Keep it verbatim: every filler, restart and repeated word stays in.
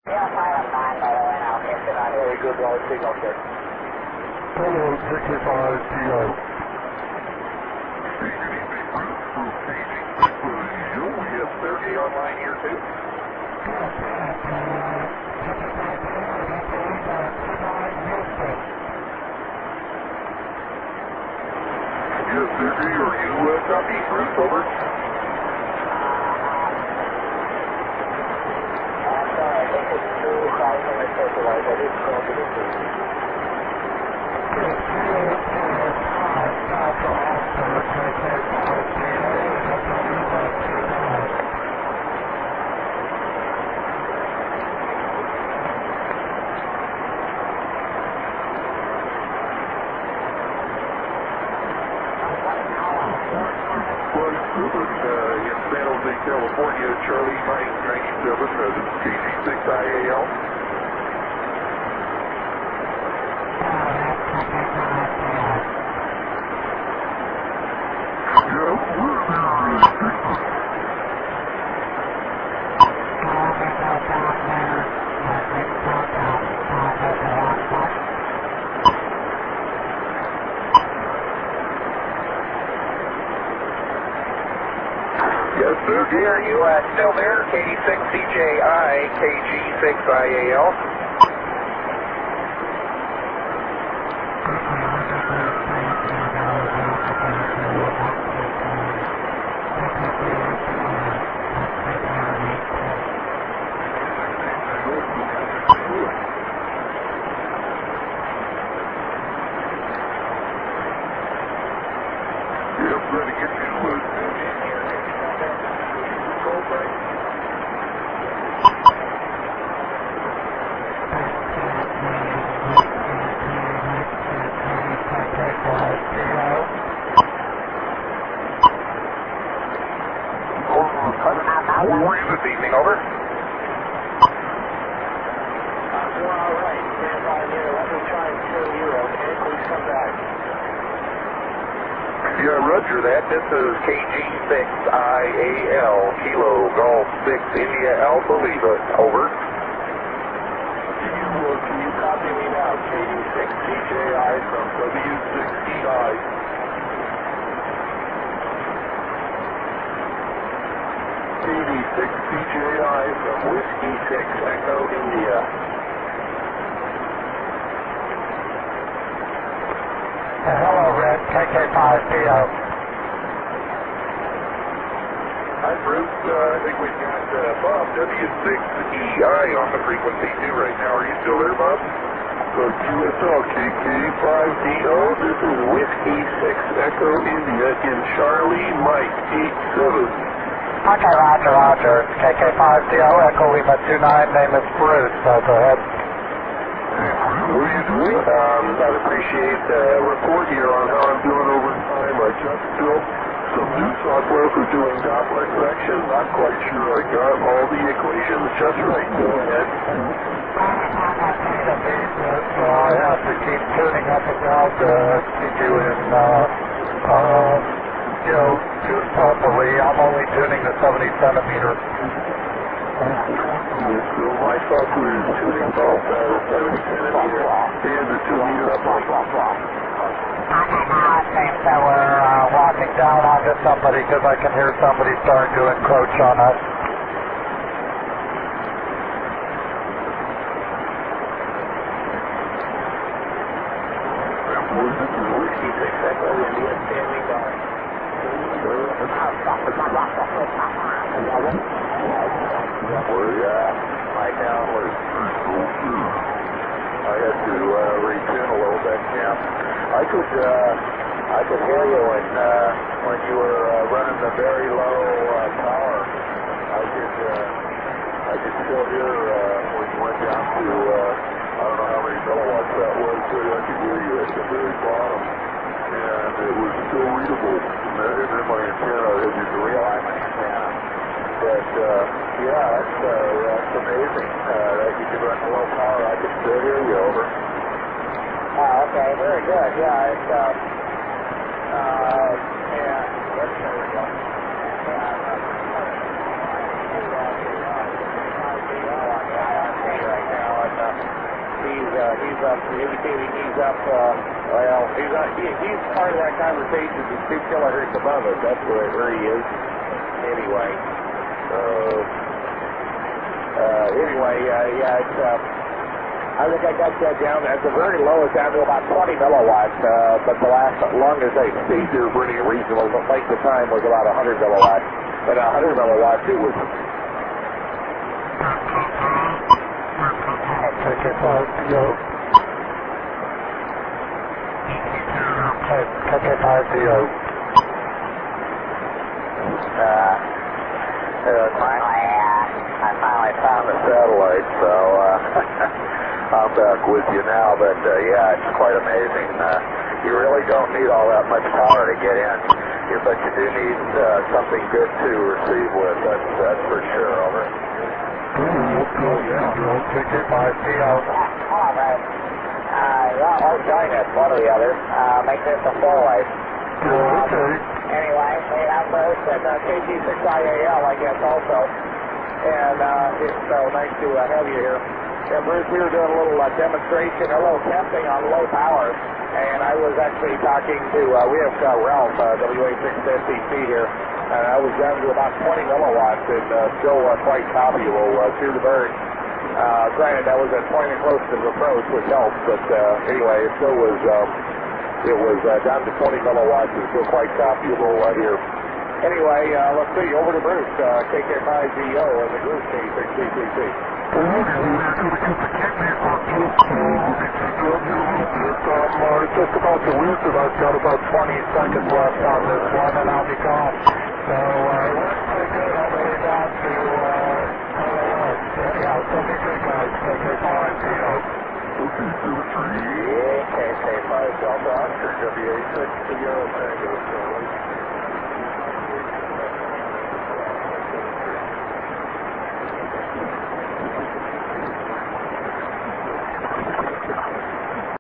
Very good, Dollar signal check. Hello, K K five T O. We have thirty online here too. Yes, thirty, are you uh, copy? Bruce, over. California, Charlie Mike ninety-seven, resident K G six I A L. Yes, sir. Dear, are you uh, still there? K D six C J I, K G six I A L. Yeah, I'm trying to get you loose. How are you this evening? Over. I'm doing all right. Stand by here. Let me try and kill you, okay? Please come back. Yeah, roger that. This is K G six I A L, Kilo Golf six India Alpha Lima. Over. Can you, uh, can you copy me now? K D six C J I from W six E I. K D six C J I from Whiskey six Echo India. Hello, Red, K K five T O. Hi, Bruce. Uh, I think we've got uh, Bob W six E I on the frequency too right now. Are you still there, Bob? So Q S L K K five D O, this is Whiskey six Echo India in Charlie Mike eight seven. Okay, roger, roger. It's K K five T O, Echo Lima two nine. Name is Bruce, so go ahead. What are you doing? Um, I'd appreciate a report here on how I'm doing over time. I just built some new software for doing Doppler correction. Not quite sure I got all the equations just right. Go ahead. So I have to keep tuning up and down to keep you in, uh, uh, you know, tune properly. I'm only tuning to seventy centimeters. So my software is tuning both uh, seventy centimeter and the two meter upright. Okay, now it seems that we're uh, walking down onto somebody because I can hear somebody starting to encroach on us. Whiskey six Echo India standing by. We're uh, high down. We're, I had to uh, retune a little bit, Jim. I could uh, I could hear you when uh, when you were uh, running the very low uh, power. I could uh, I could still hear uh, when you went down to uh, I don't know how many kilowatts that was, but I could hear you at the very bottom, and it was still readable. And then, and then my antenna, I had to realign my antenna. But uh, yeah, that's uh, that's amazing uh, that you could run the low power. I could still hear you. Over. Oh, okay, very good. Yeah, it's uh, uh, yeah. Yes, there we go. Yeah, uh, he's up, indicating he's up, uh, well, he's not, he, he's part of that conversation. There's two kilohertz above us. That's where, where he is. Anyway, uh, uh, anyway, uh, yeah, it's, uh, I think I got that down at the very lowest down to about twenty milliwatts, uh, but the last longest I stayed here pretty reasonable length of time was about one hundred milliwatts. But one hundred milliwatts, it was. Take it out, yo. Take it out, yo. Uh, uh, finally, uh, I finally found the satellite, so, uh, I'm back with you now, but uh, yeah, it's quite amazing. Uh, you really don't need all that much power to get in, yeah, but you do need uh, something good to receive with. That's, that's for sure. Over. Take it out, yo. Hello, man. Uh, yeah, or join us, one or the other. Uh, make this a four-way. Yeah, okay. Anyway, we have Bruce and uh, K G six I A L, I guess, also. And uh, it's so nice to uh, have you here. Yeah, Bruce, we were doing a little uh, demonstration, a little testing on low power, and I was actually talking to, uh, we have uh, Ralph, uh, W A six fifty C here, and I was down to about twenty milliwatts and uh, still uh, quite copyable uh, through the burn. Uh, granted, that was at point and close to the approach, which helps, but uh, anyway, it still was, um, it was uh, down to twenty milliwatts and still quite copyable uh, here. Anyway, uh, let's see, over to Bruce, uh, K K five Z O and the Bruce K six C C C. Um, uh, just about to lose it. I've got about twenty seconds left on this one, and I'll be gone. So, uh, we're pretty good all the way down to, uh, anyhow, seventy-three guys, K K five Z O. Okay, to the tree. Yeah, K K five Delta Oscar, W A six Tango Tango.